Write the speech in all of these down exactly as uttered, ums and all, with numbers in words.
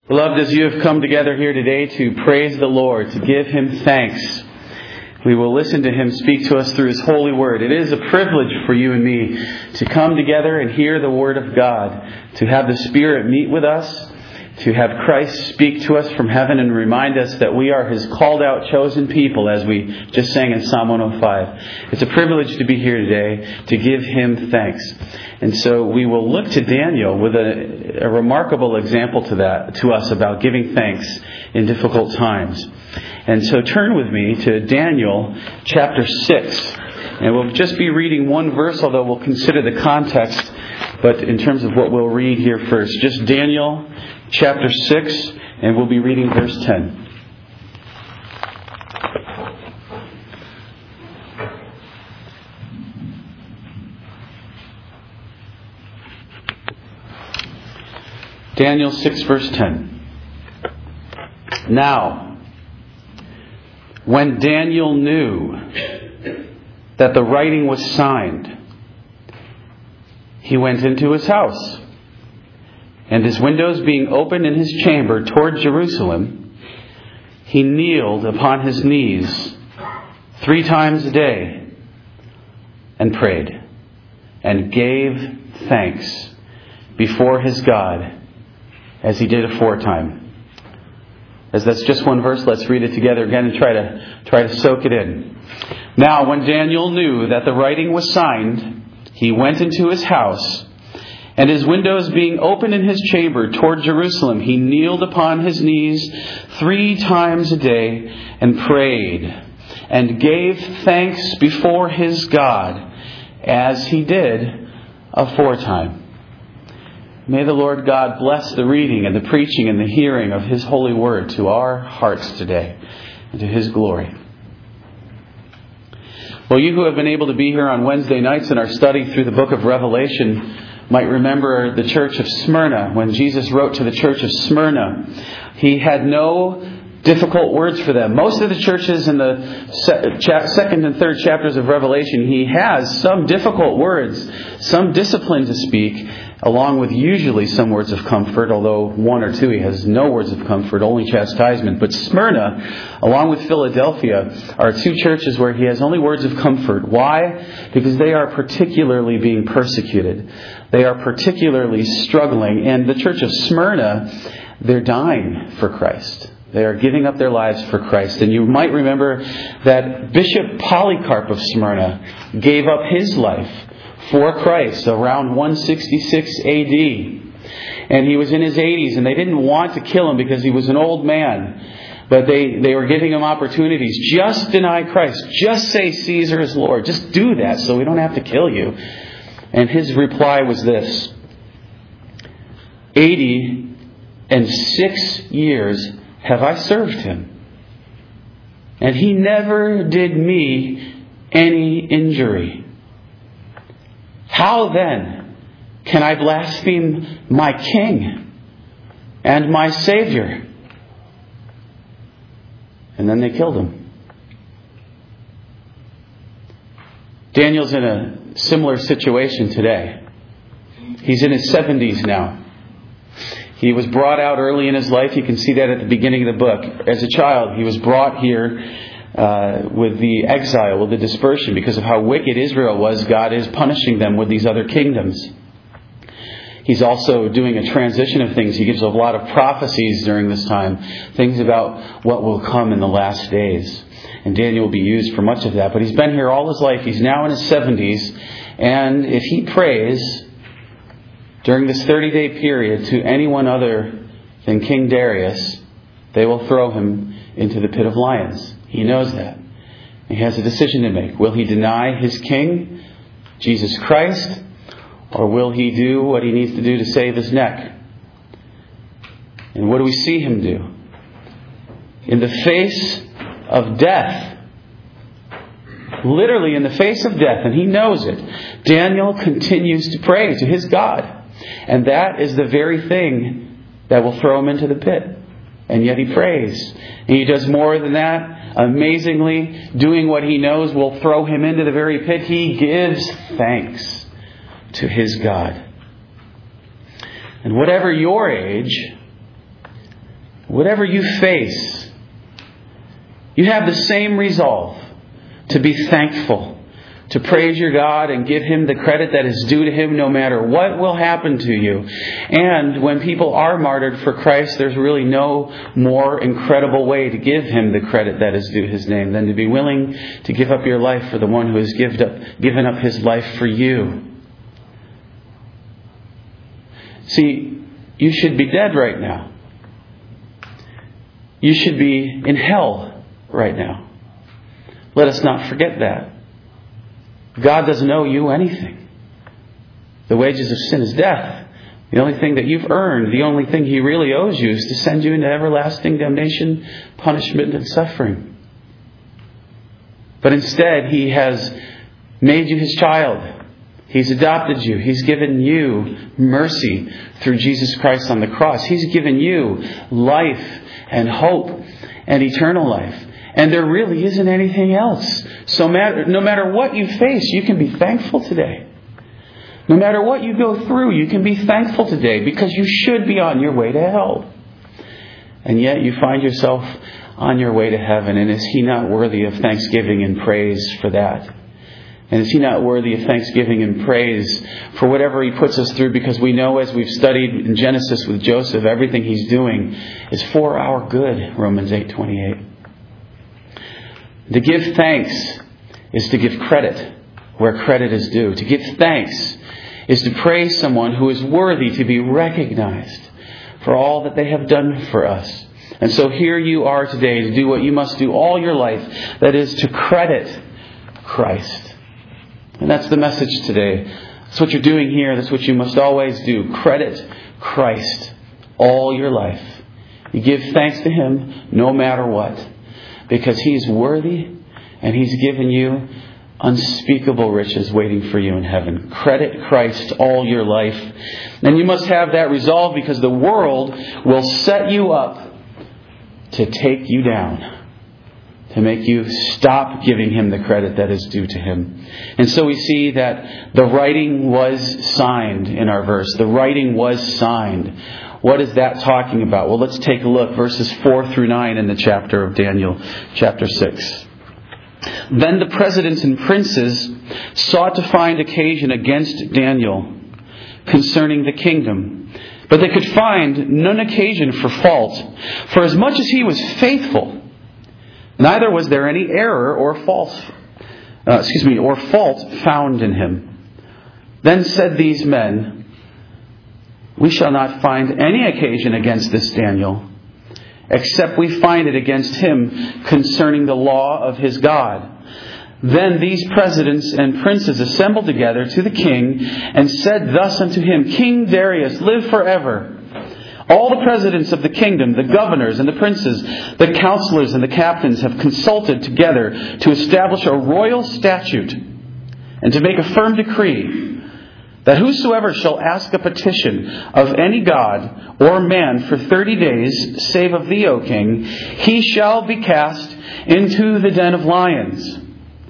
Beloved, as you have come together here today to praise the Lord, to give Him thanks, we will listen to Him speak to us through His holy word. It is a privilege for you and me to come together and hear the word of God, to have the Spirit meet with us, to have Christ speak to us from heaven and remind us that we are His called out, chosen people, as we just sang in Psalm one oh five. It's a privilege to be here today to give Him thanks. And so we will look to Daniel with a, a remarkable example to that, to us about giving thanks in difficult times. And so turn with me to Daniel chapter six. And we'll just be reading one verse, although we'll consider the context. But in terms of what we'll read here first, just Daniel chapter six, and we'll be reading verse ten. Daniel six, verse ten. Now, when Daniel knew that the writing was signed, he went into his house, and his windows being open in his chamber toward Jerusalem, he kneeled upon his knees three times a day and prayed and gave thanks before his God as he did aforetime. As that's just one verse, let's read it together again and try to try to soak it in. Now, when Daniel knew that the writing was signed, he went into his house, and his windows being open in his chamber toward Jerusalem, he kneeled upon his knees three times a day and prayed and gave thanks before his God as he did aforetime. May the Lord God bless the reading and the preaching and the hearing of His holy word to our hearts today and to His glory. Well, you who have been able to be here on Wednesday nights in our study through the book of Revelation might remember the church of Smyrna. When Jesus wrote to the church of Smyrna, He had no difficult words for them. Most of the churches in the second and third chapters of Revelation, He has some difficult words, some discipline to speak, along with usually some words of comfort, although one or two He has no words of comfort, only chastisement. But Smyrna, along with Philadelphia, are two churches where He has only words of comfort. Why? Because they are particularly being persecuted. They are particularly struggling. And the church of Smyrna, they're dying for Christ. They are giving up their lives for Christ. And you might remember that Bishop Polycarp of Smyrna gave up his life for Christ around one sixty-six A D. And he was in his eighties, and they didn't want to kill him because he was an old man. But they, they were giving him opportunities. Just deny Christ. Just say Caesar is Lord. Just do that so we don't have to kill you. And his reply was this: eighty and six years have I served Him, and He never did me any injury. How then can I blaspheme my King and my Savior? And then they killed him. Daniel's in a similar situation today. He's in his seventies now. He was brought out early in his life. You can see that at the beginning of the book. As a child, he was brought here uh, with the exile, with the dispersion. Because of how wicked Israel was, God is punishing them with these other kingdoms. He's also doing a transition of things. He gives a lot of prophecies during this time. Things about what will come in the last days. And Daniel will be used for much of that. But he's been here all his life. He's now in his seventies. And if he prays during this thirty-day period to anyone other than King Darius, they will throw him into the pit of lions. He knows that. He has a decision to make. Will he deny his king, Jesus Christ, or will he do what he needs to do to save his neck? And what do we see him do? In the face of death, literally in the face of death, and he knows it, Daniel continues to pray to his God. And that is the very thing that will throw him into the pit. And yet he prays. And he does more than that. Amazingly, doing what he knows will throw him into the very pit. He gives thanks to his God. And whatever your age, whatever you face, you have the same resolve to be thankful, to praise your God and give Him the credit that is due to Him no matter what will happen to you. And when people are martyred for Christ, there's really no more incredible way to give Him the credit that is due His name than to be willing to give up your life for the one who has given up, given up His life for you. See, you should be dead right now. You should be in hell right now. Let us not forget that. God doesn't owe you anything. The wages of sin is death. The only thing that you've earned, the only thing He really owes you is to send you into everlasting damnation, punishment, and suffering. But instead, He has made you His child. He's adopted you. He's given you mercy through Jesus Christ on the cross. He's given you life and hope and eternal life. And there really isn't anything else. So matter, no matter what you face, you can be thankful today. No matter what you go through, you can be thankful today because you should be on your way to hell. And yet you find yourself on your way to heaven. And is He not worthy of thanksgiving and praise for that? And is He not worthy of thanksgiving and praise for whatever He puts us through? Because we know, as we've studied in Genesis with Joseph, everything He's doing is for our good. Romans eight twenty-eight. To give thanks is to give credit where credit is due. To give thanks is to praise someone who is worthy to be recognized for all that they have done for us. And so here you are today to do what you must do all your life. That is to credit Christ. And that's the message today. That's what you're doing here. That's what you must always do. Credit Christ all your life. You give thanks to Him no matter what. Because He's worthy and He's given you unspeakable riches waiting for you in heaven. Credit Christ all your life. And you must have that resolve because the world will set you up to take you down. To make you stop giving Him the credit that is due to Him. And so we see that the writing was signed in our verse. The writing was signed. What is that talking about? Well, let's take a look. Verses four through nine in the chapter of Daniel, chapter six. Then the presidents and princes sought to find occasion against Daniel concerning the kingdom. But they could find none occasion for fault. For as much as he was faithful, neither was there any error or false, uh, excuse me, or fault found in him. Then said these men, we shall not find any occasion against this Daniel, except we find it against him concerning the law of his God. Then these presidents and princes assembled together to the king and said thus unto him, King Darius, live forever. All the presidents of the kingdom, the governors and the princes, the counselors and the captains have consulted together to establish a royal statute and to make a firm decree that whosoever shall ask a petition of any god or man for thirty days, save of thee, O king, he shall be cast into the den of lions.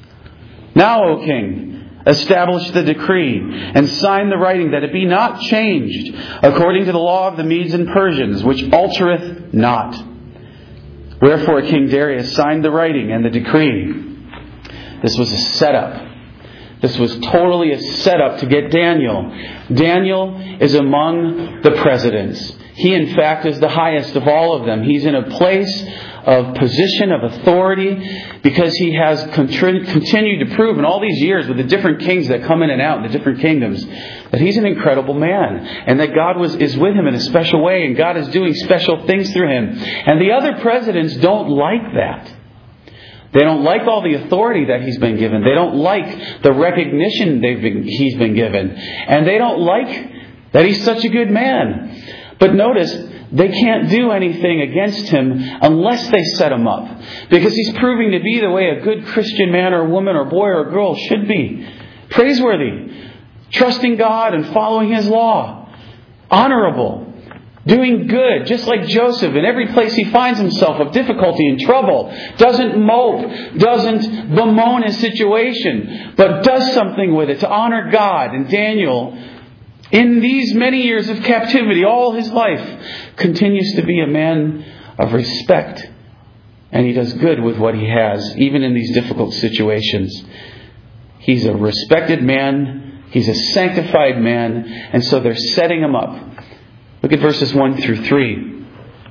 Now, O king, establish the decree and sign the writing that it be not changed according to the law of the Medes and Persians, which altereth not. Wherefore King Darius signed the writing and the decree. This was a setup. This was totally a setup to get Daniel. Daniel is among the presidents. He, in fact, is the highest of all of them. He's in a place of position, of authority, because he has continued to prove in all these years with the different kings that come in and out in the different kingdoms that he's an incredible man and that God was is with him in a special way and God is doing special things through him. And the other presidents don't like that. They don't like all the authority that he's been given. They don't like the recognition they've been, he's been given. And they don't like that he's such a good man. But notice, they can't do anything against him unless they set him up. Because he's proving to be the way a good Christian man or woman or boy or girl should be. Praiseworthy. Trusting God and following His law. Honorable. Doing good, just like Joseph, in every place he finds himself of difficulty and trouble. Doesn't mope, doesn't bemoan his situation, but does something with it to honor God. And Daniel, in these many years of captivity, all his life, continues to be a man of respect. And he does good with what he has, even in these difficult situations. He's a respected man. He's a sanctified man. And so they're setting him up. Look at verses one through three.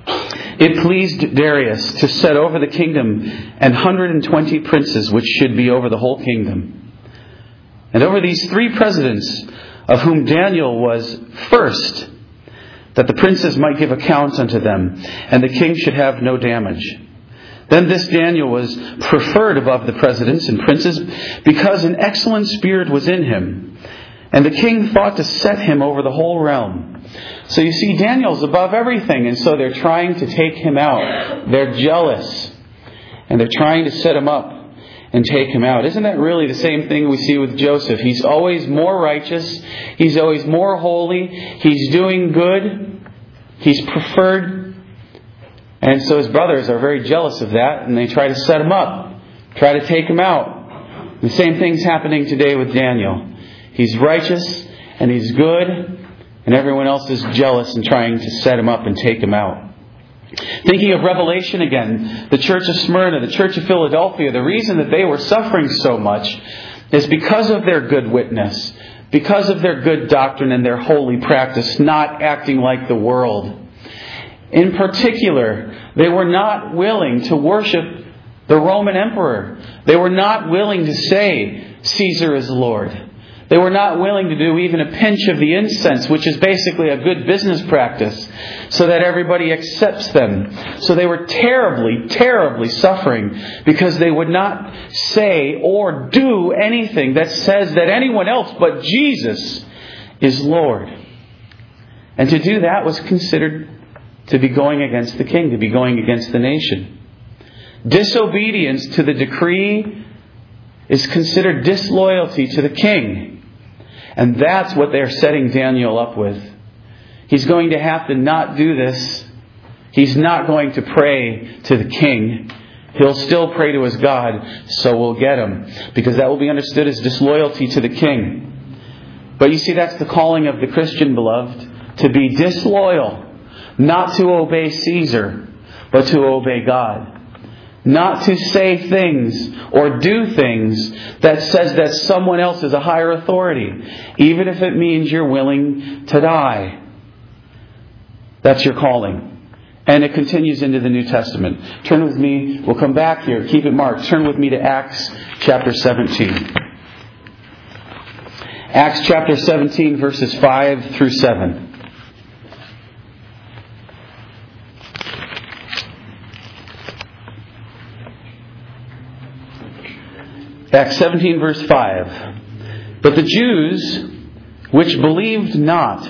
It pleased Darius to set over the kingdom an hundred and twenty princes, which should be over the whole kingdom. And over these three presidents, of whom Daniel was first, that the princes might give account unto them, and the king should have no damage. Then this Daniel was preferred above the presidents and princes, because an excellent spirit was in him. And the king thought to set him over the whole realm. So you see, Daniel's above everything, and so they're trying to take him out. They're jealous, and they're trying to set him up and take him out. Isn't that really the same thing we see with Joseph? He's always more righteous. He's always more holy. He's doing good. He's preferred. And so his brothers are very jealous of that, and they try to set him up, try to take him out. The same thing's happening today with Daniel. He's righteous, and he's good, and everyone else is jealous and trying to set him up and take him out. Thinking of Revelation again, the church of Smyrna, the church of Philadelphia, the reason that they were suffering so much is because of their good witness, because of their good doctrine and their holy practice, not acting like the world. In particular, they were not willing to worship the Roman emperor. They were not willing to say, Caesar is Lord. They were not willing to do even a pinch of the incense, which is basically a good business practice, so that everybody accepts them. So they were terribly, terribly suffering because they would not say or do anything that says that anyone else but Jesus is Lord. And to do that was considered to be going against the king, to be going against the nation. Disobedience to the decree is considered disloyalty to the king. And that's what they're setting Daniel up with. He's going to have to not do this. He's not going to pray to the king. He'll still pray to his God, so we'll get him. Because that will be understood as disloyalty to the king. But you see, that's the calling of the Christian, beloved, to be disloyal. Not to obey Caesar, but to obey God. Not to say things or do things that says that someone else is a higher authority, even if it means you're willing to die. That's your calling. And it continues into the New Testament. Turn with me. We'll come back here. Keep it marked. Turn with me to Acts chapter seventeen. Acts chapter seventeen, verses five through seven. Acts seventeen, verse five. But the Jews, which believed not,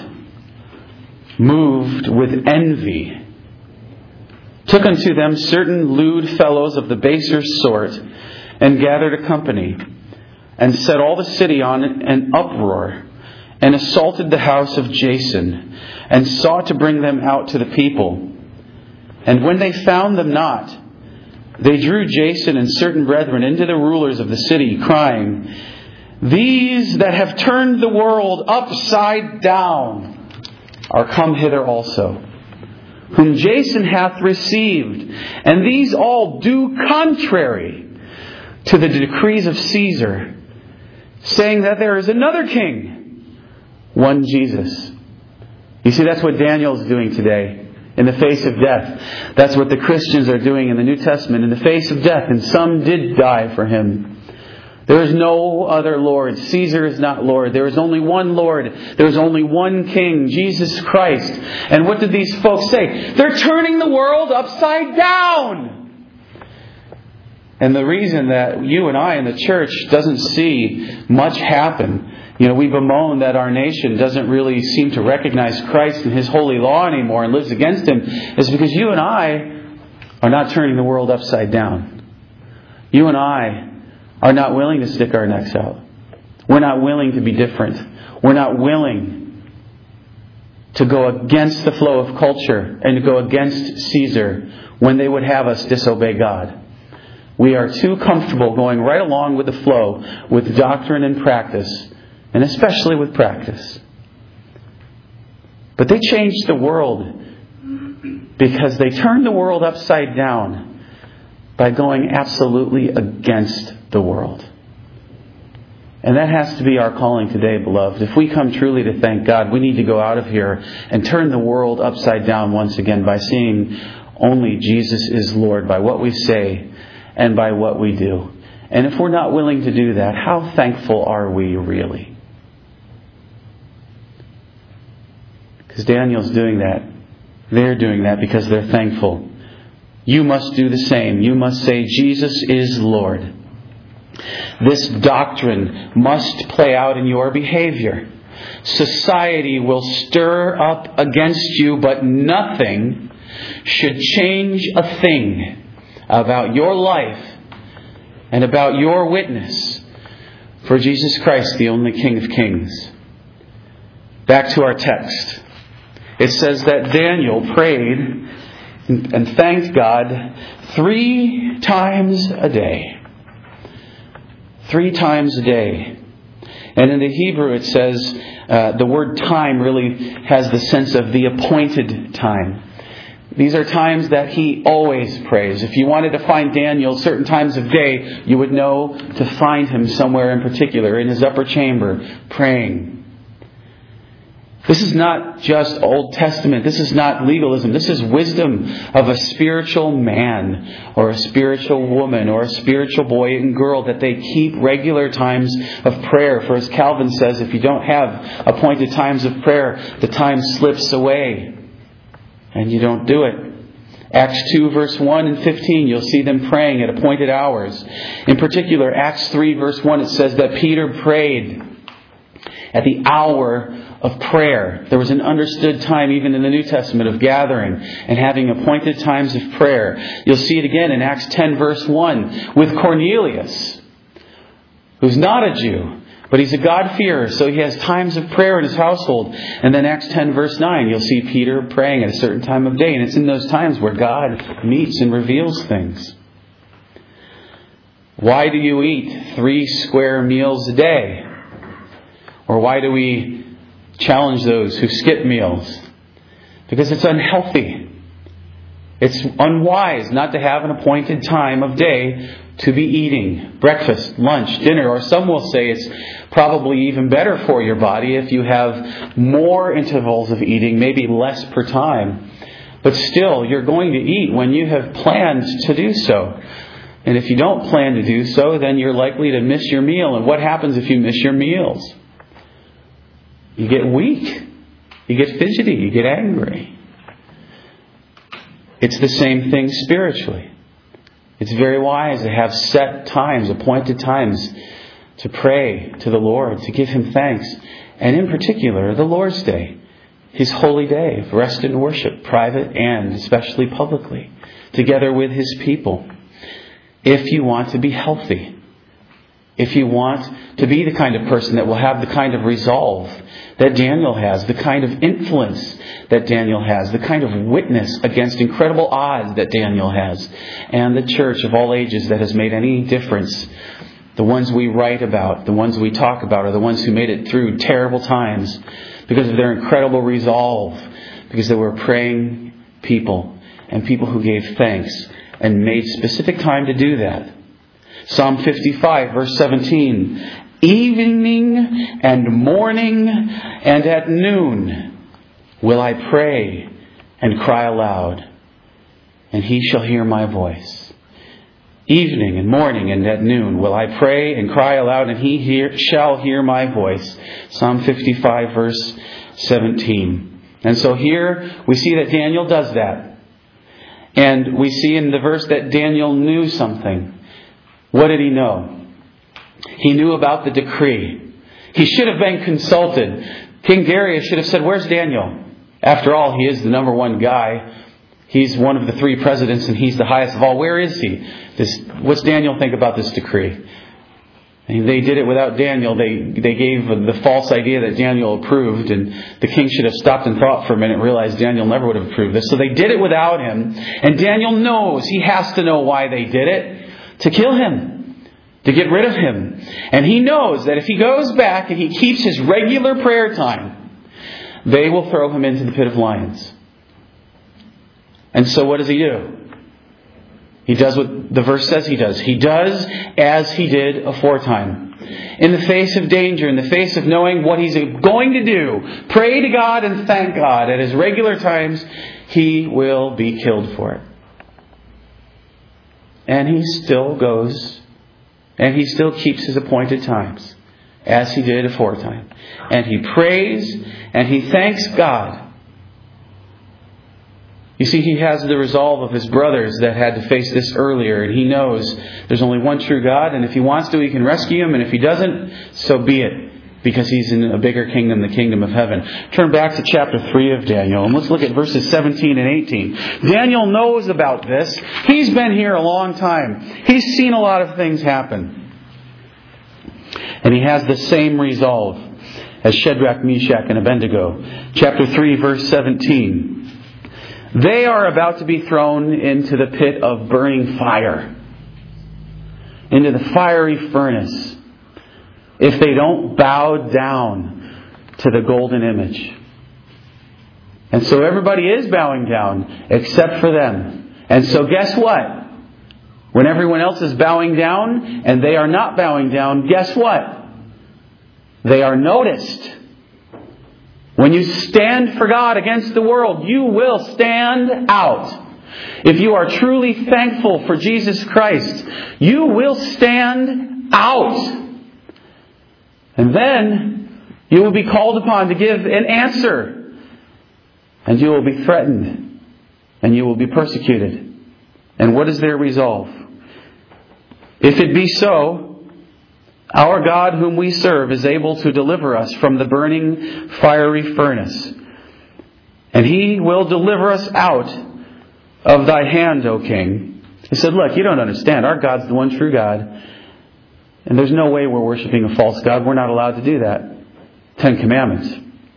moved with envy, took unto them certain lewd fellows of the baser sort, and gathered a company, and set all the city on an uproar, and assaulted the house of Jason, and sought to bring them out to the people. And when they found them not, they drew Jason and certain brethren into the rulers of the city, crying, These that have turned the world upside down are come hither also, whom Jason hath received, and these all do contrary to the decrees of Caesar, saying that there is another king, one Jesus. You see, that's what Daniel is doing today. In the face of death. That's what the Christians are doing in the New Testament. In the face of death. And some did die for him. There is no other Lord. Caesar is not Lord. There is only one Lord. There is only one King, Jesus Christ. And what did these folks say? They're turning the world upside down. And the reason that you and I in the church doesn't see much happen, you know, we bemoan that our nation doesn't really seem to recognize Christ and His holy law anymore and lives against Him, is because you and I are not turning the world upside down. You and I are not willing to stick our necks out. We're not willing to be different. We're not willing to go against the flow of culture and to go against Caesar when they would have us disobey God. We are too comfortable going right along with the flow with doctrine and practice. And especially with practice. But they changed the world because they turned the world upside down by going absolutely against the world. And that has to be our calling today, beloved. If we come truly to thank God, we need to go out of here and turn the world upside down once again by seeing only Jesus is Lord, by what we say and by what we do. And if we're not willing to do that, how thankful are we really? Because Daniel's doing that. They're doing that because they're thankful. You must do the same. You must say, Jesus is Lord. This doctrine must play out in your behavior. Society will stir up against you, but nothing should change a thing about your life and about your witness for Jesus Christ, the only King of Kings. Back to our text. It says that Daniel prayed and thanked God three times a day. Three times a day. And in the Hebrew it says uh, the word time really has the sense of the appointed time. These are times that he always prays. If you wanted to find Daniel certain times of day, you would know to find him somewhere in particular, in his upper chamber, praying. This is not just Old Testament. This is not legalism. This is wisdom of a spiritual man or a spiritual woman or a spiritual boy and girl, that they keep regular times of prayer. For as Calvin says, if you don't have appointed times of prayer, the time slips away and you don't do it. Acts two verse one and fifteen, you'll see them praying at appointed hours. In particular, Acts three verse one, it says that Peter prayed at the hour of prayer. There was an understood time even in the New Testament of gathering and having appointed times of prayer. You'll see it again in Acts ten verse one with Cornelius, who's not a Jew, but he's a God-fearer, so he has times of prayer in his household. And then Acts ten verse nine, you'll see Peter praying at a certain time of day, and it's in those times where God meets and reveals things. Why do you eat three square meals a day? Or why do we challenge those who skip meals? Because it's unhealthy. It's unwise not to have an appointed time of day to be eating breakfast, lunch, dinner, or some will say it's probably even better for your body if you have more intervals of eating, maybe less per time. But still, you're going to eat when you have planned to do so. And if you don't plan to do so, then you're likely to miss your meal. And what happens if you miss your meals? You get weak. You get fidgety. You get angry. It's the same thing spiritually. It's very wise to have set times, appointed times, to pray to the Lord, to give Him thanks. And in particular, the Lord's Day, His holy day of rest and worship, private and especially publicly, together with His people. If you want to be healthy, if you want to be the kind of person that will have the kind of resolve that Daniel has, the kind of influence that Daniel has, the kind of witness against incredible odds that Daniel has, and the church of all ages that has made any difference, the ones we write about, the ones we talk about, are the ones who made it through terrible times because of their incredible resolve, because they were praying people and people who gave thanks and made specific time to do that. Psalm fifty-five, verse seventeen. Evening and morning and at noon will I pray and cry aloud, and He shall hear my voice. Evening and morning and at noon will I pray and cry aloud, and He hear, shall hear my voice. Psalm fifty-five, verse seventeen. And so here we see that Daniel does that. And we see in the verse that Daniel knew something. What did he know? He knew about the decree. He should have been consulted. King Darius should have said, "Where's Daniel?" After all, he is the number one guy. He's one of the three presidents and he's the highest of all. Where is he? This, what's Daniel think about this decree? And they did it without Daniel. They they gave the false idea that Daniel approved, and the king should have stopped and thought for a minute and realized Daniel never would have approved this. So they did it without him. And Daniel knows, he has to know why they did it. To kill him. To get rid of him. And he knows that if he goes back and he keeps his regular prayer time, they will throw him into the pit of lions. And so what does he do? He does what the verse says he does. He does as he did aforetime. In the face of danger, in the face of knowing what he's going to do, pray to God and thank God at his regular times, he will be killed for it. And he still goes, and he still keeps his appointed times, as he did aforetime. And he prays, and he thanks God. You see, he has the resolve of his brothers that had to face this earlier, and he knows there's only one true God, and if he wants to, he can rescue him, and if he doesn't, so be it, because he's in a bigger kingdom, the kingdom of heaven. Turn back to chapter three of Daniel, and let's look at verses seventeen and eighteen. Daniel knows about this. He's been here a long time. He's seen a lot of things happen. And he has the same resolve as Shadrach, Meshach, and Abednego. Chapter three, verse seventeen. They are about to be thrown into the pit of burning fire, into the fiery furnace, if they don't bow down to the golden image. And so everybody is bowing down except for them. And so guess what? When everyone else is bowing down and they are not bowing down, guess what? They are noticed. When you stand for God against the world, you will stand out. If you are truly thankful for Jesus Christ, you will stand out. And then you will be called upon to give an answer. And you will be threatened. And you will be persecuted. And what is their resolve? If it be so, our God whom we serve is able to deliver us from the burning fiery furnace. And He will deliver us out of thy hand, O King. He said, look, you don't understand. Our God's the one true God. And there's no way we're worshiping a false God. We're not allowed to do that. Ten Commandments.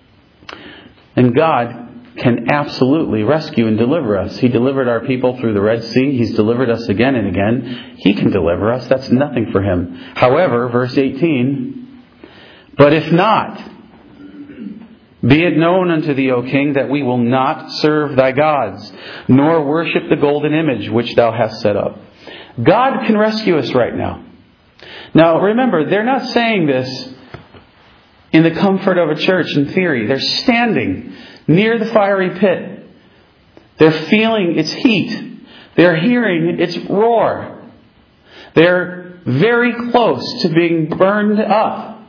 And God can absolutely rescue and deliver us. He delivered our people through the Red Sea. He's delivered us again and again. He can deliver us. That's nothing for Him. However, verse eighteen, but if not, be it known unto thee, O King, that we will not serve thy gods, nor worship the golden image which thou hast set up. God can rescue us right now. Now, remember, they're not saying this in the comfort of a church in theory. They're standing near the fiery pit. They're feeling its heat. They're hearing its roar. They're very close to being burned up.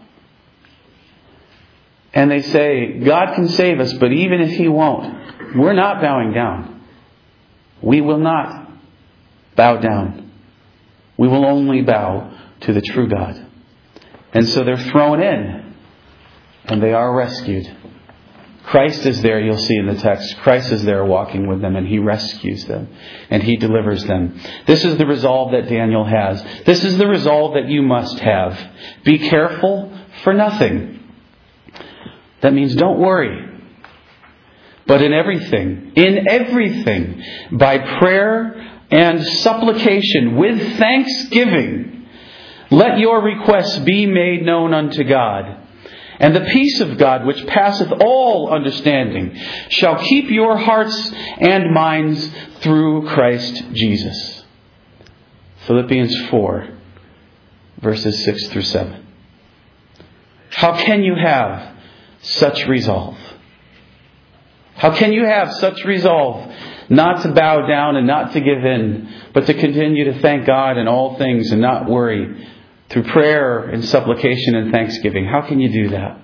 And they say, God can save us, but even if He won't, we're not bowing down. We will not bow down. We will only bow to the true God. And so they're thrown in, and they are rescued. Christ is there, you'll see in the text. Christ is there walking with them, and He rescues them, and He delivers them. This is the resolve that Daniel has. This is the resolve that you must have. Be careful for nothing. That means don't worry. But in everything, in everything, by prayer and supplication with thanksgiving, let your requests be made known unto God. And the peace of God, which passeth all understanding, shall keep your hearts and minds through Christ Jesus. Philippians four, verses six through seven. How can you have such resolve? How can you have such resolve not to bow down and not to give in, but to continue to thank God in all things and not worry? Through prayer and supplication and thanksgiving. How can you do that?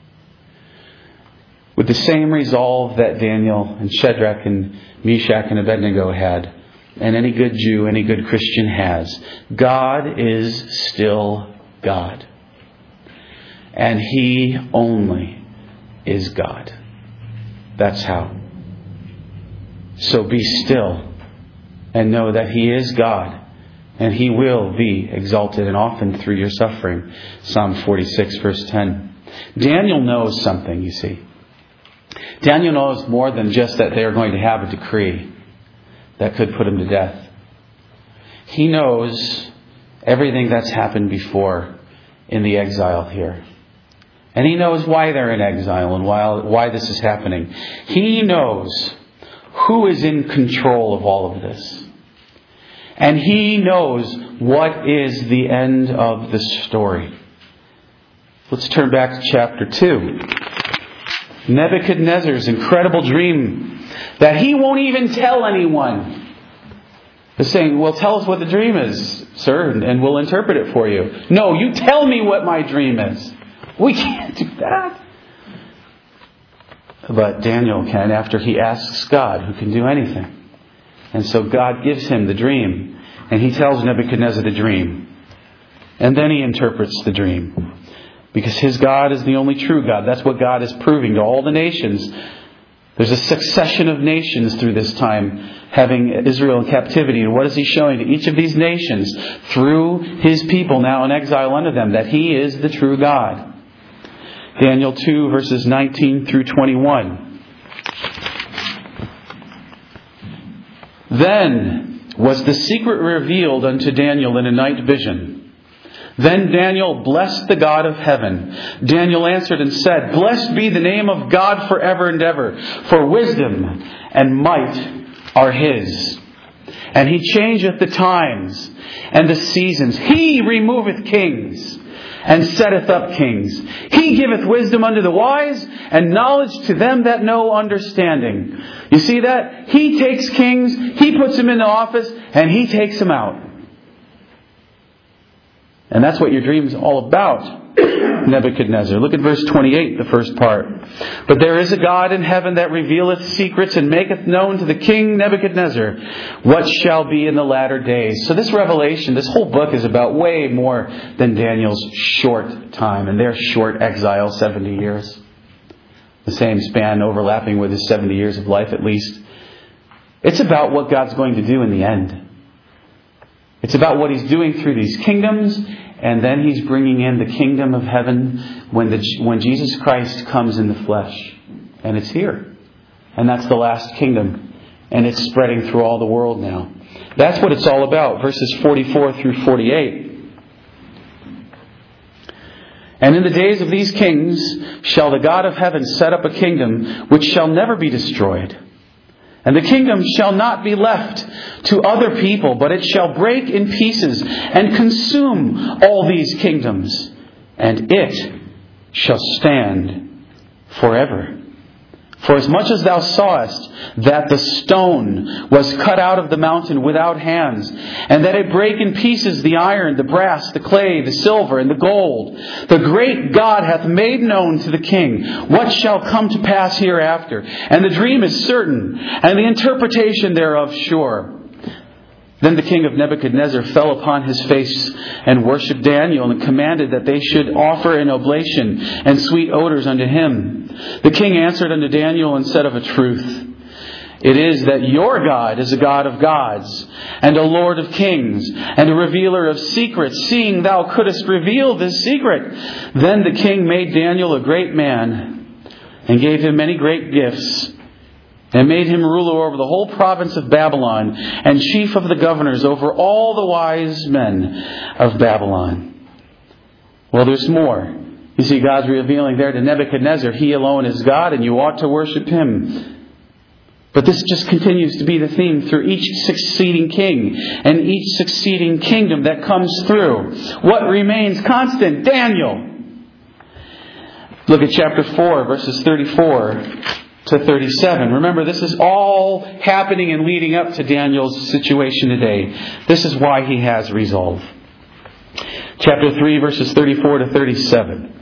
With the same resolve that Daniel and Shadrach and Meshach and Abednego had, and any good Jew, any good Christian has. God is still God. And He only is God. That's how. So be still and know that He is God. And He will be exalted, and often through your suffering. Psalm forty-six, verse ten. Daniel knows something, you see. Daniel knows more than just that they are going to have a decree that could put him to death. He knows everything that's happened before in the exile here. And he knows why they're in exile and why, why this is happening. He knows who is in control of all of this. And He knows what is the end of the story. Let's turn back to chapter two. Nebuchadnezzar's incredible dream that he won't even tell anyone. He's saying, well, tell us what the dream is, sir, and we'll interpret it for you. No, you tell me what my dream is. We can't do that. But Daniel can, after he asks God, who can do anything. And so God gives him the dream. And he tells Nebuchadnezzar the dream. And then he interprets the dream. Because his God is the only true God. That's what God is proving to all the nations. There's a succession of nations through this time having Israel in captivity. And what is He showing to each of these nations through His people now in exile under them? That He is the true God. Daniel two verses nineteen through twenty-one. Then was the secret revealed unto Daniel in a night vision. Then Daniel blessed the God of heaven. Daniel answered and said, Blessed be the name of God forever and ever, for wisdom and might are His. And He changeth the times and the seasons. He removeth kings and setteth up kings. He giveth wisdom unto the wise and knowledge to them that know understanding. You see that? He takes kings, He puts them into office, and He takes them out. And that's what your dream is all about, Nebuchadnezzar. Look at verse twenty-eight, the first part. But there is a God in heaven that revealeth secrets and maketh known to the king Nebuchadnezzar what shall be in the latter days. So this revelation, this whole book is about way more than Daniel's short time and their short exile, seventy years. The same span overlapping with his seventy years of life at least. It's about what God's going to do in the end. It's about what He's doing through these kingdoms, and then He's bringing in the kingdom of heaven when the when Jesus Christ comes in the flesh. And it's here. And that's the last kingdom. And it's spreading through all the world now. That's what it's all about. Verses forty-four through forty-eight. And in the days of these kings shall the God of heaven set up a kingdom which shall never be destroyed. And the kingdom shall not be left to other people, but it shall break in pieces and consume all these kingdoms. And it shall stand forever. For as much as thou sawest that the stone was cut out of the mountain without hands, and that it brake in pieces the iron, the brass, the clay, the silver, and the gold, the great God hath made known to the king what shall come to pass hereafter. And the dream is certain, and the interpretation thereof sure. Then the king of Nebuchadnezzar fell upon his face and worshipped Daniel and commanded that they should offer an oblation and sweet odors unto him. The king answered unto Daniel and said of a truth, It is that your God is a God of gods and a Lord of kings and a revealer of secrets, seeing thou couldest reveal this secret. Then the king made Daniel a great man and gave him many great gifts, and made him ruler over the whole province of Babylon, and chief of the governors over all the wise men of Babylon. Well, there's more. You see, God's revealing there to Nebuchadnezzar, He alone is God, and you ought to worship Him. But this just continues to be the theme through each succeeding king and each succeeding kingdom that comes through. What remains constant? Daniel. Look at chapter four, verses thirty-four to thirty-seven. Remember, this is all happening and leading up to Daniel's situation today. This is why he has resolve. Chapter three, verses thirty-four to thirty-seven.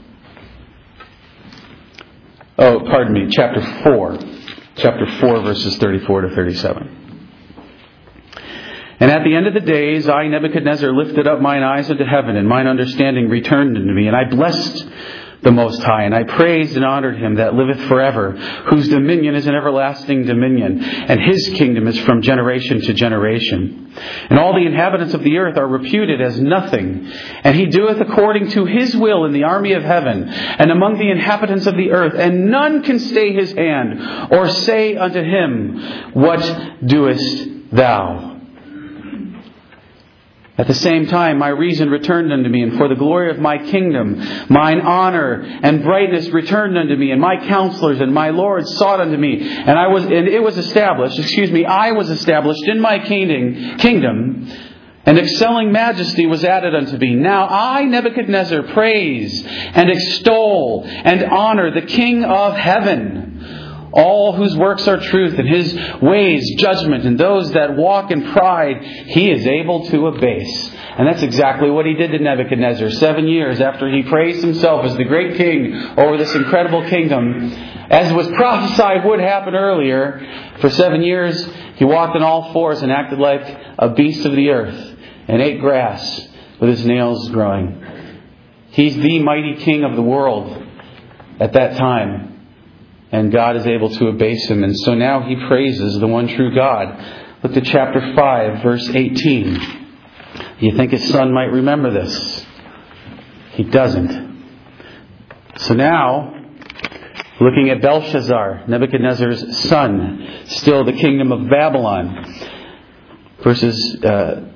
Oh, pardon me, chapter four. Chapter four, verses thirty-four to thirty-seven. And at the end of the days, I, Nebuchadnezzar, lifted up mine eyes unto heaven, and mine understanding returned unto me, and I blessed the Most High, and I praised and honored Him that liveth forever, whose dominion is an everlasting dominion, and His kingdom is from generation to generation. And all the inhabitants of the earth are reputed as nothing, and He doeth according to His will in the army of heaven, and among the inhabitants of the earth, and none can stay His hand, or say unto Him, What doest thou? At the same time, my reason returned unto me, and for the glory of my kingdom, mine honor and brightness returned unto me, and my counselors and my lords sought unto me, and I was, and it was established. Excuse me, I was established in my kingdom, kingdom, and excelling majesty was added unto me. Now I, Nebuchadnezzar, praise and extol and honor the King of heaven, all whose works are truth, and His ways judgment, and those that walk in pride He is able to abase. And that's exactly what He did to Nebuchadnezzar. Seven years after he praised himself as the great king over this incredible kingdom, as was prophesied would happen earlier, for seven years he walked on all fours and acted like a beast of the earth, and ate grass with his nails growing. He's the mighty king of the world at that time. And God is able to abase him. And so now he praises the one true God. Look at chapter five, verse eighteen. You think his son might remember this? He doesn't. So now, looking at Belshazzar, Nebuchadnezzar's son, still the kingdom of Babylon. Verses, uh,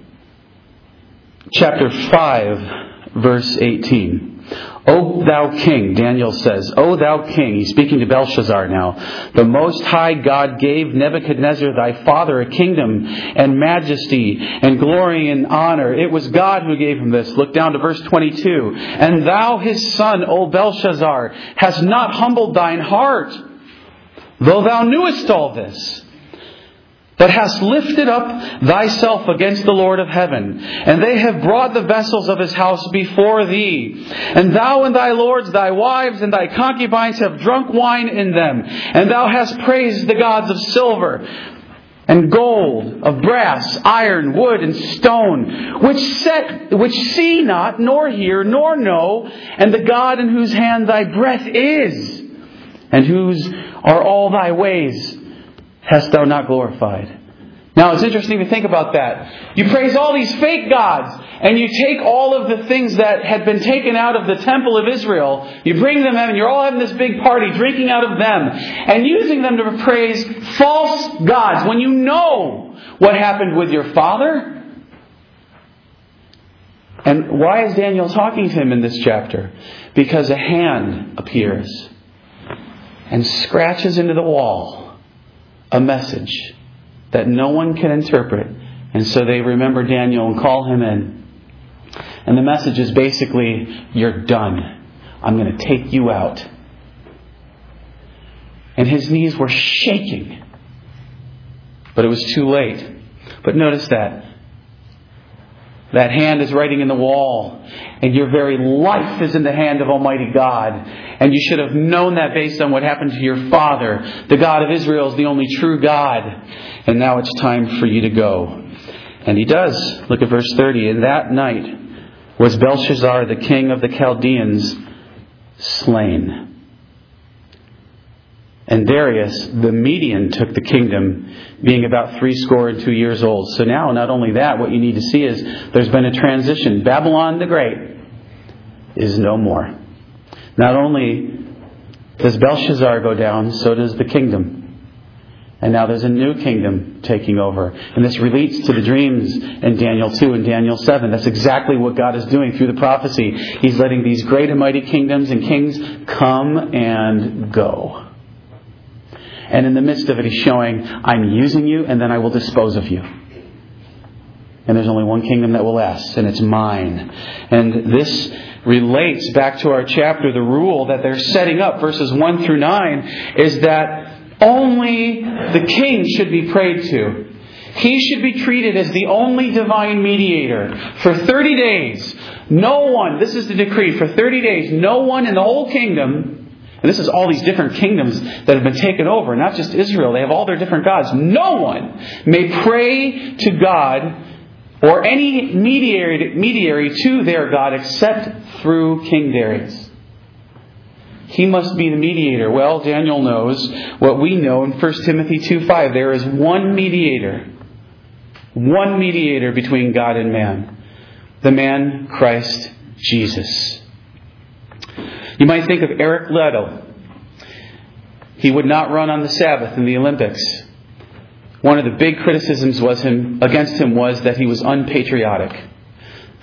chapter five, verse eighteen. O thou king, Daniel says, O thou king, he's speaking to Belshazzar now, the Most High God gave Nebuchadnezzar thy father a kingdom and majesty and glory and honor. It was God who gave him this. Look down to verse twenty-two. And thou his son, O Belshazzar, hast not humbled thine heart, though thou knewest all this, but hast lifted up thyself against the Lord of heaven. And they have brought the vessels of his house before thee. And thou and thy lords, thy wives, and thy concubines have drunk wine in them. And thou hast praised the gods of silver and gold, of brass, iron, wood, and stone, which set, which see not, nor hear, nor know, and the God in whose hand thy breath is, and whose are all thy ways, hast thou not glorified. Now it's interesting to think about that. You praise all these fake gods, and you take all of the things that had been taken out of the temple of Israel, you bring them in, and you're all having this big party, drinking out of them, and using them to praise false gods, when you know what happened with your father. And why is Daniel talking to him in this chapter? Because a hand appears and scratches into the wall a message that no one can interpret. And so they remember Daniel and call him in. And the message is basically, you're done. I'm going to take you out. And his knees were shaking. But it was too late. But notice that. That hand is writing in the wall. And your very life is in the hand of Almighty God. And you should have known that based on what happened to your father. The God of Israel is the only true God. And now it's time for you to go. And he does. Look at verse thirty. In that night was Belshazzar, the king of the Chaldeans, slain. And Darius, the Median, took the kingdom, being about threescore and two years old. So now, not only that, what you need to see is there's been a transition. Babylon the Great is no more. Not only does Belshazzar go down, so does the kingdom. And now there's a new kingdom taking over. And this relates to the dreams in Daniel two and Daniel seven. That's exactly what God is doing through the prophecy. He's letting these great and mighty kingdoms and kings come and go. And in the midst of it, He's showing, I'm using you, and then I will dispose of you. And there's only one kingdom that will last, and it's mine. And this relates back to our chapter. The rule that they're setting up, verses one through nine, is that only the king should be prayed to. He should be treated as the only divine mediator. For thirty days, no one, this is the decree, for thirty days, no one in the whole kingdom, and this is all these different kingdoms that have been taken over, not just Israel. They have all their different gods. No one may pray to God or any mediator, mediary to their God except through King Darius. He must be the mediator. Well, Daniel knows what we know in First Timothy two five. There is one mediator. One mediator between God and man. The man, Christ Jesus. You might think of Eric Liddell. He would not run on the Sabbath in the Olympics. One of the big criticisms was him against him was that he was unpatriotic.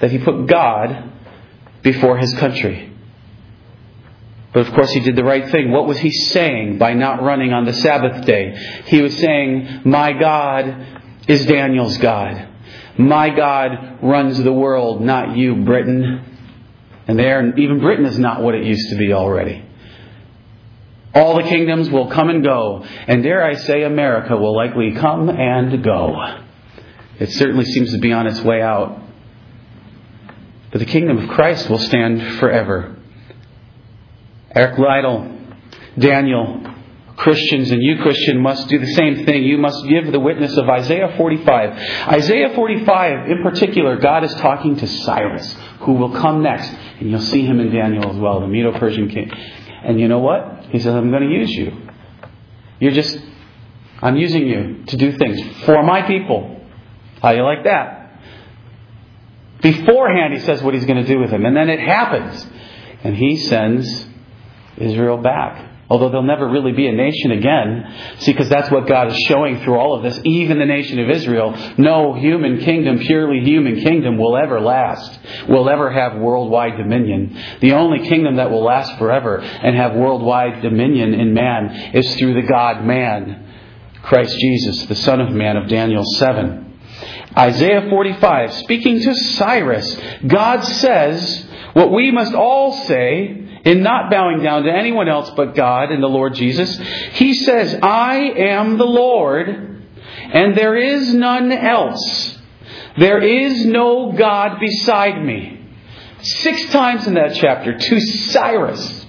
that he put God before his country. But of course he did the right thing. What was he saying by not running on the Sabbath day? He was saying, my God is Daniel's God. My God runs the world, not you, Britain. And there, even Britain is not what it used to be already. All the kingdoms will come and go. And dare I say, America will likely come and go. It certainly seems to be on its way out. But the kingdom of Christ will stand forever. Eric Liddell, Daniel, Christians, and you Christian must do the same thing. You must give the witness of Isaiah forty-five. Isaiah forty-five, in particular, God is talking to Cyrus, who will come next. And you'll see him in Daniel as well, the Medo-Persian king. And you know what? He says, I'm going to use you. You're just, I'm using you to do things for my people. How do you like that? Beforehand, he says what he's going to do with him. And then it happens. And he sends Israel back. Although they'll never really be a nation again. See, because that's what God is showing through all of this. Even the nation of Israel, no human kingdom, purely human kingdom, will ever last. Will ever have worldwide dominion. The only kingdom that will last forever and have worldwide dominion in man is through the God-man, Christ Jesus, the Son of Man of Daniel seven. Isaiah forty-five, speaking to Cyrus, God says what we must all say in not bowing down to anyone else but God and the Lord Jesus. He says, I am the Lord, and there is none else. There is no God beside me. Six times in that chapter to Cyrus.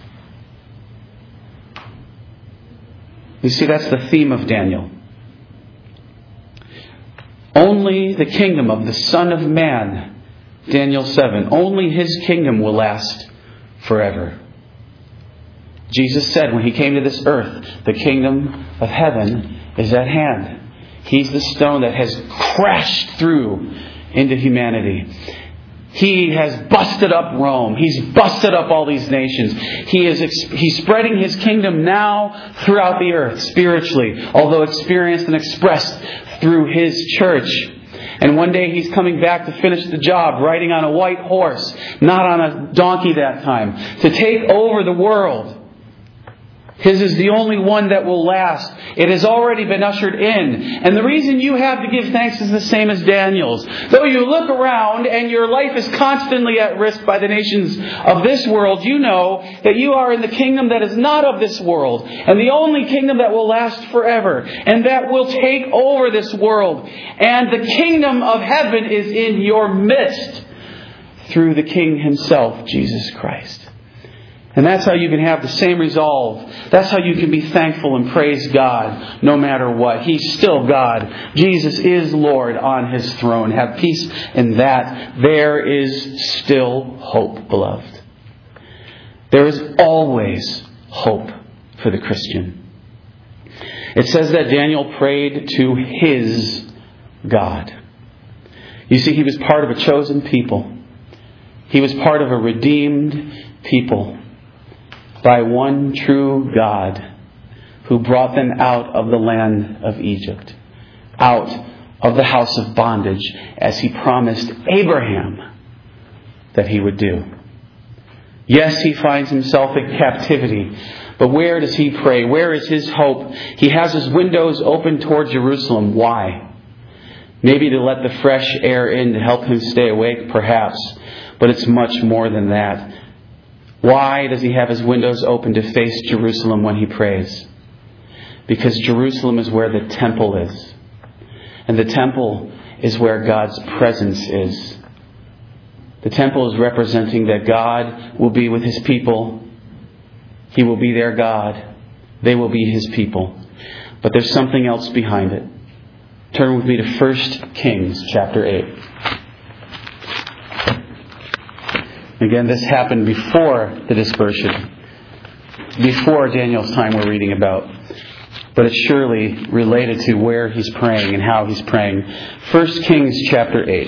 You see, that's the theme of Daniel. Only the kingdom of the Son of Man, Daniel seven, only his kingdom will last forever. Jesus said when he came to this earth, the kingdom of heaven is at hand. He's the stone that has crashed through into humanity. He has busted up Rome. He's busted up all these nations. He is he's spreading his kingdom now throughout the earth spiritually, although experienced and expressed through his church. And one day he's coming back to finish the job, riding on a white horse, not on a donkey that time, to take over the world. His is the only one that will last. It has already been ushered in. And the reason you have to give thanks is the same as Daniel's. Though you look around and your life is constantly at risk by the nations of this world, you know that you are in the kingdom that is not of this world. And the only kingdom that will last forever. And that will take over this world. And the kingdom of heaven is in your midst through the King himself, Jesus Christ. And that's how you can have the same resolve. That's how you can be thankful and praise God no matter what. He's still God. Jesus is Lord on his throne. Have peace in that. There is still hope, beloved. There is always hope for the Christian. It says that Daniel prayed to his God. You see, he was part of a chosen people. He was part of a redeemed people. By one true God who brought them out of the land of Egypt, out of the house of bondage, as he promised Abraham that he would do. Yes, he finds himself in captivity, but where does he pray? Where is his hope? He has his windows open toward Jerusalem. Why? Maybe to let the fresh air in to help him stay awake, perhaps, but it's much more than that. Why does he have his windows open to face Jerusalem when he prays? Because Jerusalem is where the temple is. And the temple is where God's presence is. The temple is representing that God will be with his people. He will be their God. They will be his people. But there's something else behind it. Turn with me to First Kings chapter eight. Again, this happened before the dispersion, before Daniel's time we're reading about. But it's surely related to where he's praying and how he's praying. First Kings chapter eight.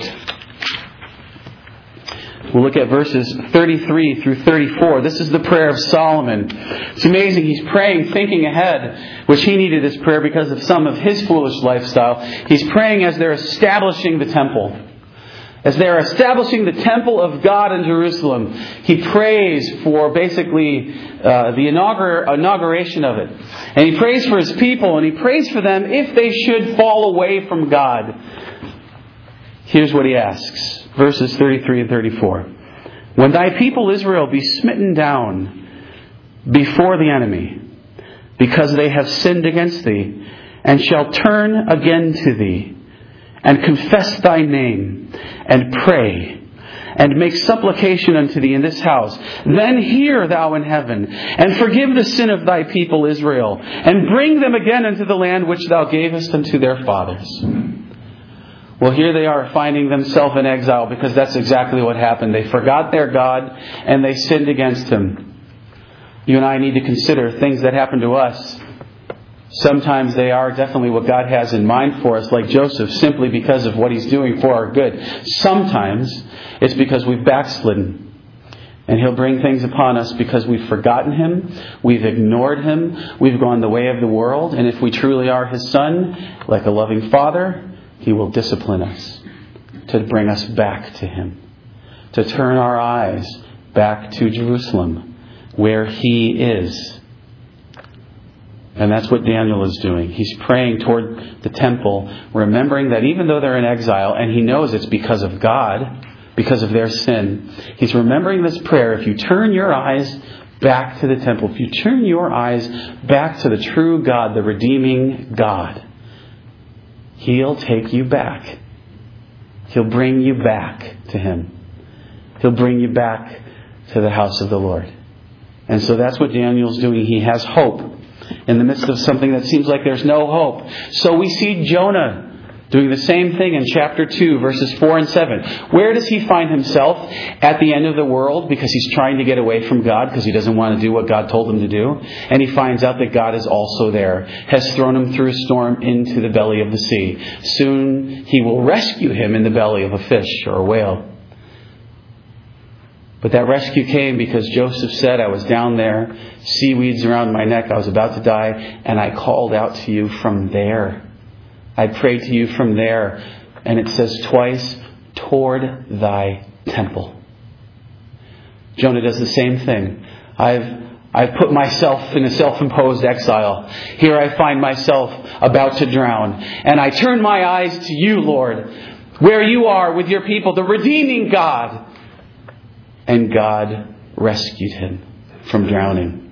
We'll look at verses thirty-three through thirty-four. This is the prayer of Solomon. It's amazing. He's praying, thinking ahead, which he needed this prayer because of some of his foolish lifestyle. He's praying as they're establishing the temple. As they're establishing the temple of God in Jerusalem, he prays for basically uh, the inaugur- inauguration of it. And he prays for his people, and he prays for them if they should fall away from God. Here's what he asks. Verses thirty-three and thirty-four. When thy people Israel be smitten down before the enemy, because they have sinned against thee, and shall turn again to thee, and confess thy name, and pray, and make supplication unto thee in this house, then hear thou in heaven, and forgive the sin of thy people Israel, and bring them again into the land which thou gavest unto their fathers. Well, here they are finding themselves in exile, because that's exactly what happened. They forgot their God, and they sinned against Him. You and I need to consider things that happen to us. Sometimes they are definitely what God has in mind for us, like Joseph, simply because of what He's doing for our good. Sometimes it's because we've backslidden. And He'll bring things upon us because we've forgotten Him, we've ignored Him, we've gone the way of the world. And if we truly are His Son, like a loving Father, He will discipline us to bring us back to Him, to turn our eyes back to Jerusalem, where He is. And that's what Daniel is doing. He's praying toward the temple, remembering that even though they're in exile, and he knows it's because of God, because of their sin, he's remembering this prayer. If you turn your eyes back to the temple, if you turn your eyes back to the true God, the redeeming God, He'll take you back. He'll bring you back to Him. He'll bring you back to the house of the Lord. And so that's what Daniel's doing. He has hope in the midst of something that seems like there's no hope. So we see Jonah doing the same thing in chapter two, verses four and seven. Where does he find himself? At the end of the world, because he's trying to get away from God, because he doesn't want to do what God told him to do. And he finds out that God is also there, has thrown him through a storm into the belly of the sea. Soon He will rescue him in the belly of a fish or a whale. But that rescue came because Joseph said, I was down there, seaweeds around my neck, I was about to die, and I called out to you from there. I prayed to you from there. And it says twice, toward thy temple. Jonah does the same thing. I've I've put myself in a self-imposed exile. Here I find myself about to drown. And I turn my eyes to you, Lord, where you are with your people, the redeeming God. And God rescued him from drowning.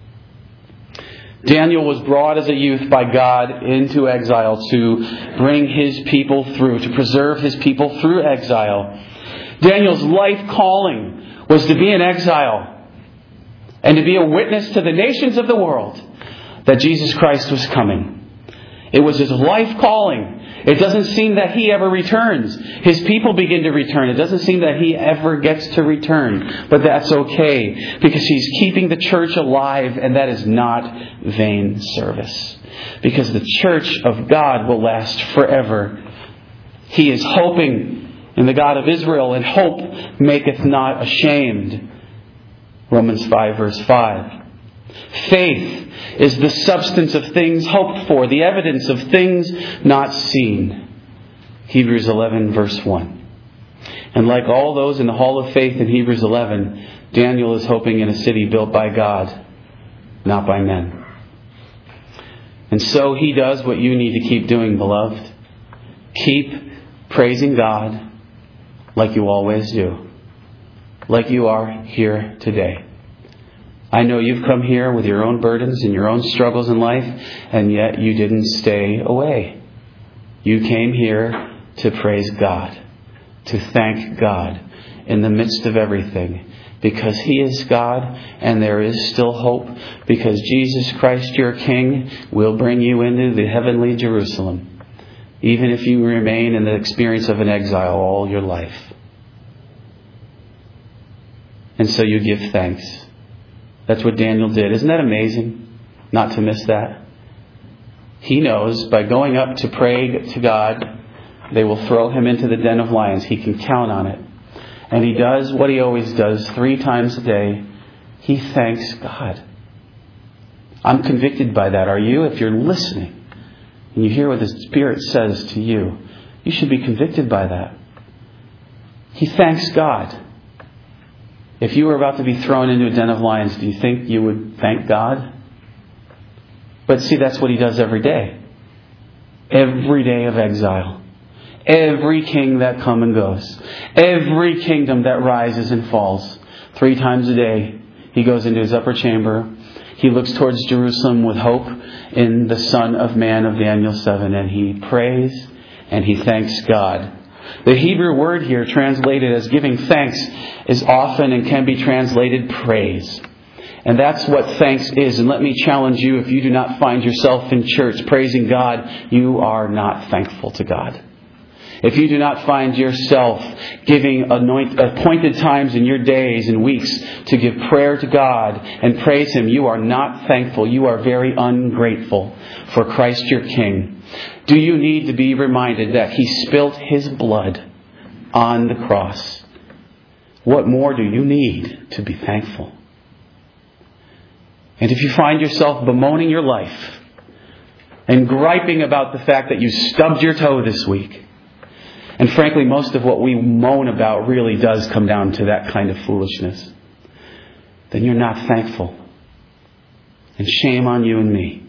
Daniel was brought as a youth by God into exile to bring His people through, to preserve His people through exile. Daniel's life calling was to be in exile and to be a witness to the nations of the world that Jesus Christ was coming. It was his life calling. It doesn't seem that he ever returns. His people begin to return. It doesn't seem that he ever gets to return. But that's okay, because he's keeping the church alive, and that is not vain service. Because the church of God will last forever. He is hoping in the God of Israel, and hope maketh not ashamed. Romans five verse five. Faith is the substance of things hoped for, the evidence of things not seen. Hebrews eleven verse one. And like all those in the hall of faith in Hebrews eleven, Daniel is hoping in a city built by God, not by men. And so he does what you need to keep doing, beloved. Keep praising God like you always do. Like you are here today. I know you've come here with your own burdens and your own struggles in life, and yet you didn't stay away. You came here to praise God, to thank God in the midst of everything, because He is God and there is still hope, because Jesus Christ, your King, will bring you into the heavenly Jerusalem, even if you remain in the experience of an exile all your life. And so you give thanks. That's what Daniel did. Isn't that amazing? Not to miss that. He knows by going up to pray to God, they will throw him into the den of lions. He can count on it. And he does what he always does three times a day. He thanks God. I'm convicted by that. Are you? If you're listening and you hear what the Spirit says to you, you should be convicted by that. He thanks God. If you were about to be thrown into a den of lions, do you think you would thank God? But see, that's what he does every day. Every day of exile. Every king that comes and goes. Every kingdom that rises and falls. Three times a day, he goes into his upper chamber. He looks towards Jerusalem with hope in the Son of Man of Daniel seven. And he prays and he thanks God. The Hebrew word here, translated as giving thanks, is often and can be translated praise. And that's what thanks is. And let me challenge you, if you do not find yourself in church praising God, you are not thankful to God. If you do not find yourself giving anoint, appointed times in your days and weeks to give prayer to God and praise Him, you are not thankful. You are very ungrateful for Christ your King. Do you need to be reminded that He spilt His blood on the cross? What more do you need to be thankful? And if you find yourself bemoaning your life and griping about the fact that you stubbed your toe this week, and frankly, most of what we moan about really does come down to that kind of foolishness, then you're not thankful. And shame on you and me.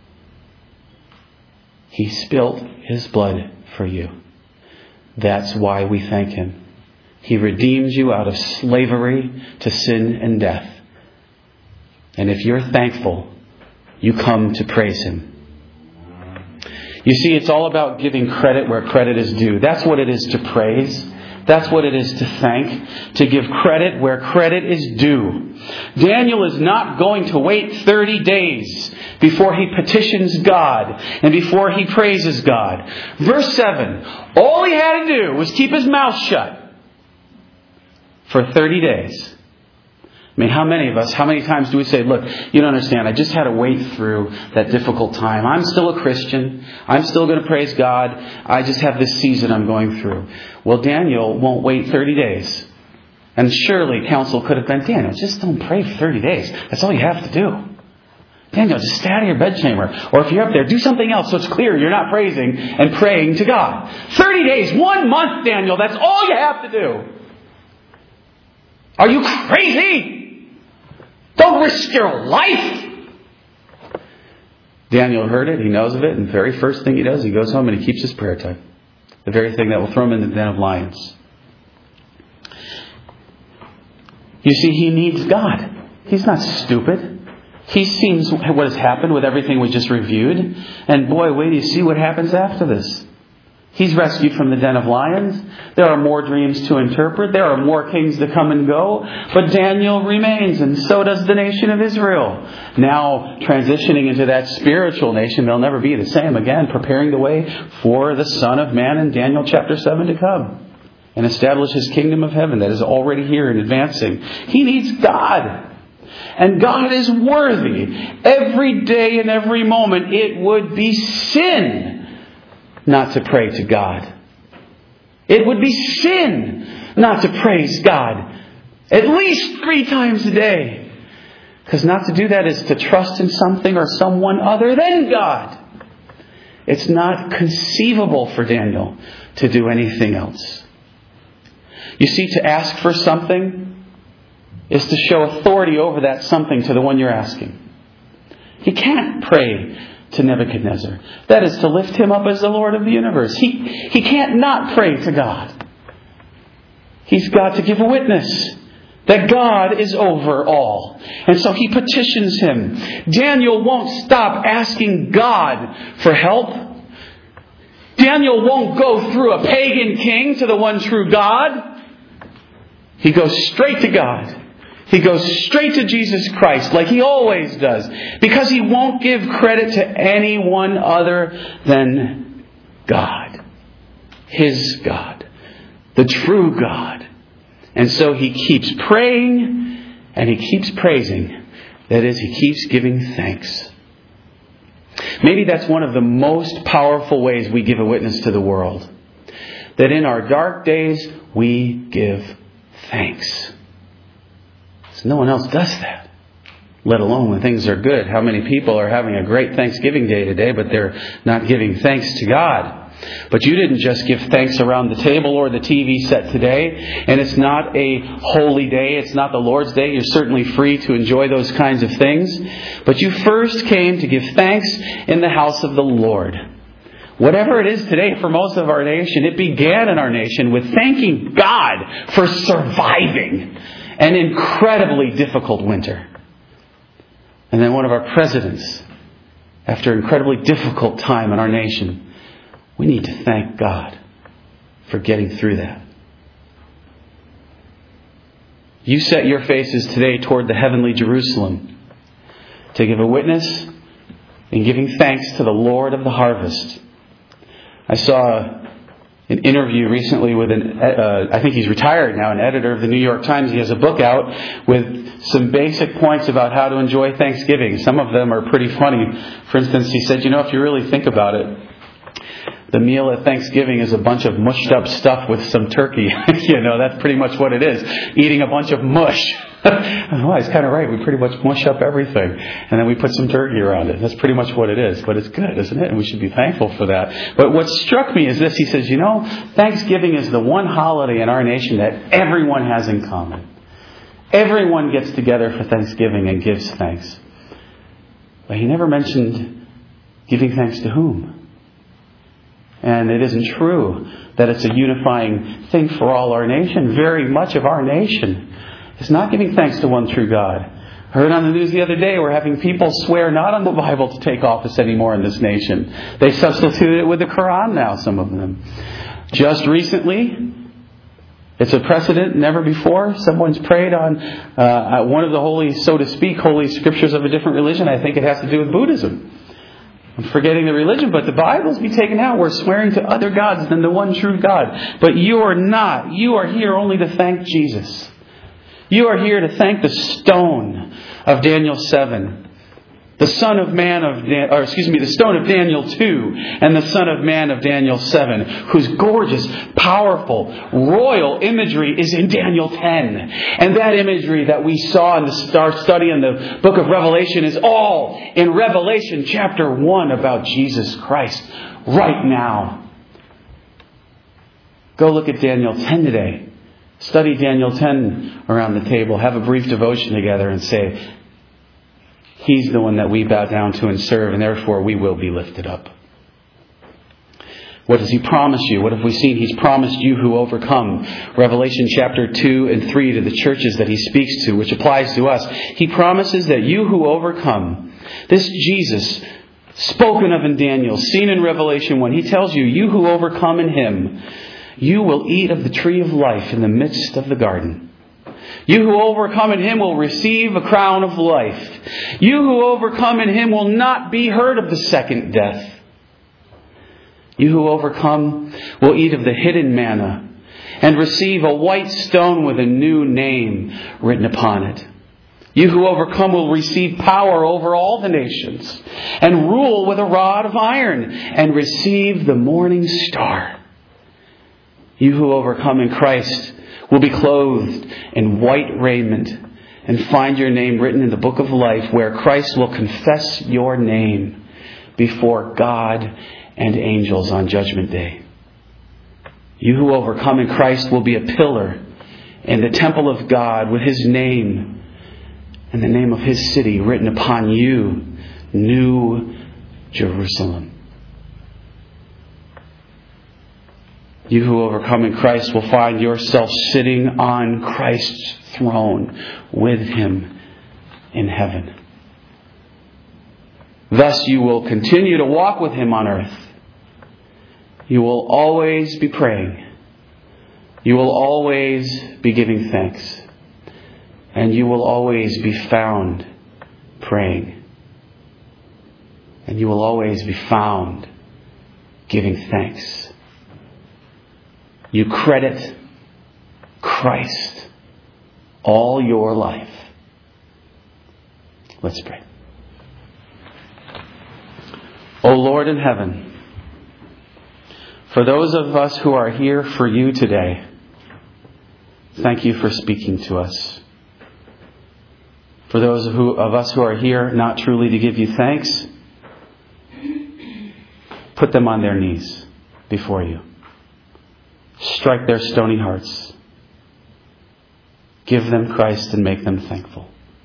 He spilt His blood for you. That's why we thank Him. He redeems you out of slavery to sin and death. And if you're thankful, you come to praise Him. You see, it's all about giving credit where credit is due. That's what it is to praise. That's what it is to thank. To give credit where credit is due. Daniel is not going to wait thirty days before he petitions God and before he praises God. Verse seven. All he had to do was keep his mouth shut for thirty days. I mean, how many of us, how many times do we say, look, you don't understand, I just had to wait through that difficult time. I'm still a Christian. I'm still going to praise God. I just have this season I'm going through. Well, Daniel won't wait thirty days. And surely counsel could have been, Daniel, just don't pray for thirty days. That's all you have to do. Daniel, just stay out of your bedchamber. Or if you're up there, do something else so it's clear you're not praising and praying to God. thirty days, one month, Daniel, that's all you have to do. Are you crazy? Don't risk your life. Daniel heard it. He knows of it. And the very first thing he does, he goes home and he keeps his prayer time. The very thing that will throw him in the den of lions. You see, he needs God. He's not stupid. He sees what has happened with everything we just reviewed. And boy, wait till you see what happens after this. He's rescued from the den of lions. There are more dreams to interpret. There are more kings to come and go. But Daniel remains, and so does the nation of Israel. Now transitioning into that spiritual nation, they'll never be the same again, preparing the way for the Son of Man in Daniel chapter seven to come and establish His kingdom of heaven that is already here and advancing. He needs God. And God is worthy. Every day and every moment it would be sin not to pray to God. It would be sin not to praise God at least three times a day. Because not to do that is to trust in something or someone other than God. It's not conceivable for Daniel to do anything else. You see, to ask for something is to show authority over that something to the one you're asking. He can't pray to Nebuchadnezzar. That is to lift him up as the Lord of the universe. He, he can't not pray to God. He's got to give a witness that God is over all. And so he petitions Him. Daniel won't stop asking God for help. Daniel won't go through a pagan king to the one true God. He goes straight to God. He goes straight to Jesus Christ like He always does. Because He won't give credit to anyone other than God. His God. The true God. And so He keeps praying and He keeps praising. That is, He keeps giving thanks. Maybe that's one of the most powerful ways we give a witness to the world. That in our dark days we give thanks. No one else does that, let alone when things are good. How many people are having a great Thanksgiving Day today, but they're not giving thanks to God? But you didn't just give thanks around the table or the T V set today. And it's not a holy day. It's not the Lord's Day. You're certainly free to enjoy those kinds of things. But you first came to give thanks in the house of the Lord. Whatever it is today for most of our nation, it began in our nation with thanking God for surviving an incredibly difficult winter. And then one of our presidents, after an incredibly difficult time in our nation, we need to thank God for getting through that. You set your faces today toward the heavenly Jerusalem to give a witness in giving thanks to the Lord of the harvest. I saw an interview recently with an, uh, I think he's retired now, an editor of the New York Times. He has a book out with some basic points about how to enjoy Thanksgiving. Some of them are pretty funny. For instance, he said, you know, if you really think about it, the meal at Thanksgiving is a bunch of mushed up stuff with some turkey. You know, that's pretty much what it is. Eating a bunch of mush. Well, he's kind of right. We pretty much mush up everything. And then we put some turkey around it. That's pretty much what it is. But it's good, isn't it? And we should be thankful for that. But what struck me is this. He says, you know, Thanksgiving is the one holiday in our nation that everyone has in common. Everyone gets together for Thanksgiving and gives thanks. But he never mentioned giving thanks to whom. And it isn't true that it's a unifying thing for all our nation. Very much of our nation is not giving thanks to one true God. I heard on the news the other day we're having people swear not on the Bible to take office anymore in this nation. They substitute it with the Quran now, some of them. Just recently, it's a precedent never before. Someone's prayed on uh, one of the holy, so to speak, holy scriptures of a different religion. I think it has to do with Buddhism. I'm forgetting the religion, but the Bible's be taken out. We're swearing to other gods than the one true God. But you are not. You are here only to thank Jesus. You are here to thank the stone of Daniel seven. The Son of Man of, Dan- or excuse me, the stone of Daniel two, and the Son of Man of Daniel seven, whose gorgeous, powerful, royal imagery is in Daniel ten. And that imagery that we saw in the our study in the book of Revelation is all in Revelation chapter one about Jesus Christ right now. Go look at Daniel ten today. Study Daniel ten around the table. Have a brief devotion together and say, He's the one that we bow down to and serve, and therefore we will be lifted up. What does He promise you? What have we seen? He's promised you who overcome. Revelation chapter two and three to the churches that He speaks to, which applies to us. He promises that you who overcome, this Jesus spoken of in Daniel, seen in Revelation one, He tells you, you who overcome in Him, you will eat of the tree of life in the midst of the garden. You who overcome in Him will receive a crown of life. You who overcome in Him will not be hurt of the second death. You who overcome will eat of the hidden manna and receive a white stone with a new name written upon it. You who overcome will receive power over all the nations and rule with a rod of iron and receive the morning star. You who overcome in Christ will be clothed in white raiment and find your name written in the book of life, where Christ will confess your name before God and angels on Judgment Day. You who overcome in Christ will be a pillar in the temple of God with His name and the name of His city written upon you, New Jerusalem. You who overcome in Christ will find yourself sitting on Christ's throne with Him in heaven. Thus you will continue to walk with Him on earth. You will always be praying. You will always be giving thanks. And you will always be found praying. And you will always be found giving thanks. You credit Christ all your life. Let's pray. O Lord in heaven, for those of us who are here for You today, thank You for speaking to us. For those who, of us who are here not truly to give You thanks, put them on their knees. before you. Strike their stony hearts. Give them Christ and make them thankful.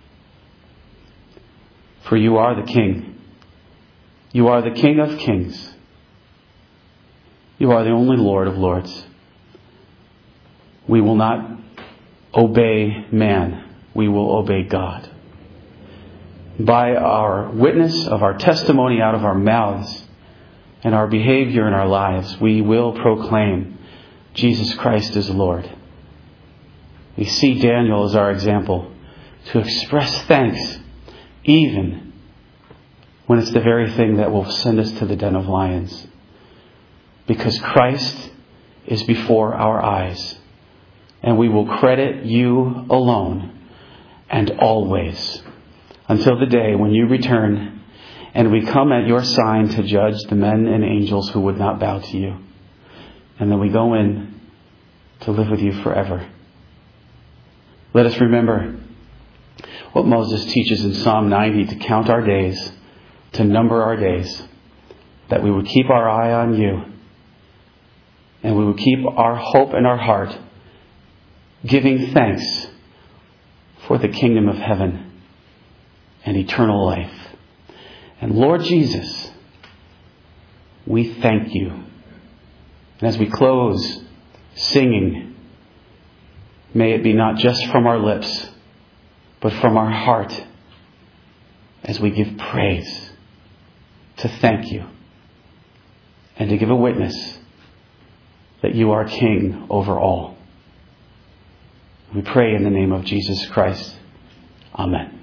For you are the King. You are the King of kings. You are the only Lord of lords. We will not obey man. We will obey God. By our witness of our testimony out of our mouths and our behavior in our lives, we will proclaim Jesus Christ is Lord. We see Daniel as our example to express thanks even when it's the very thing that will send us to the den of lions. Because Christ is before our eyes. And we will credit you alone and always until the day when you return and we come at your sign to judge the men and angels who would not bow to you. And then we go in to live with you forever. Let us remember what Moses teaches in Psalm ninety, to count our days, to number our days, that we would keep our eye on you, and we would keep our hope in our heart, giving thanks for the kingdom of heaven and eternal life. And Lord Jesus, we thank you. And as we close singing, may it be not just from our lips, but from our heart as we give praise to thank you and to give a witness that you are King over all. We pray in the name of Jesus Christ. Amen.